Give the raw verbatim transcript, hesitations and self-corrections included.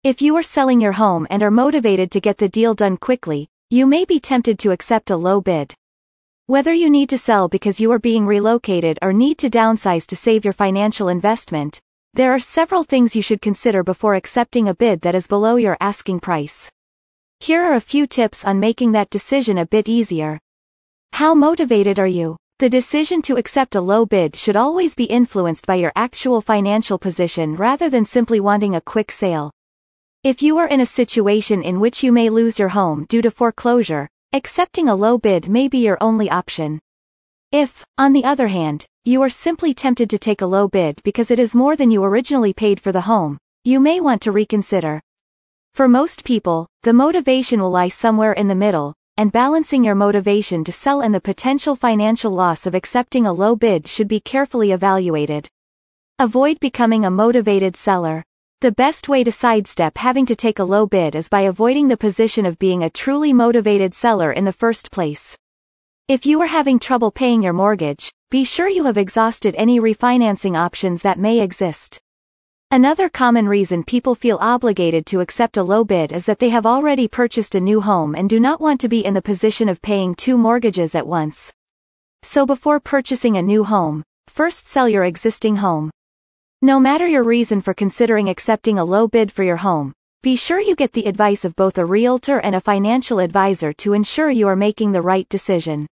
If you are selling your home and are motivated to get the deal done quickly, you may be tempted to accept a low bid. Whether you need to sell because you are being relocated or need to downsize to save your financial investment, there are several things you should consider before accepting a bid that is below your asking price. Here are a few tips on making that decision a bit easier. How motivated are you? The decision to accept a low bid should always be influenced by your actual financial position rather than simply wanting a quick sale. If you are in a situation in which you may lose your home due to foreclosure, accepting a low bid may be your only option. If, on the other hand, you are simply tempted to take a low bid because it is more than you originally paid for the home, you may want to reconsider. For most people, the motivation will lie somewhere in the middle, and balancing your motivation to sell and the potential financial loss of accepting a low bid should be carefully evaluated. Avoid becoming a motivated seller. The best way to sidestep having to take a low bid is by avoiding the position of being a truly motivated seller in the first place. If you are having trouble paying your mortgage, be sure you have exhausted any refinancing options that may exist. Another common reason people feel obligated to accept a low bid is that they have already purchased a new home and do not want to be in the position of paying two mortgages at once. So before purchasing a new home, first sell your existing home. No matter your reason for considering accepting a low bid for your home, be sure you get the advice of both a realtor and a financial advisor to ensure you are making the right decision.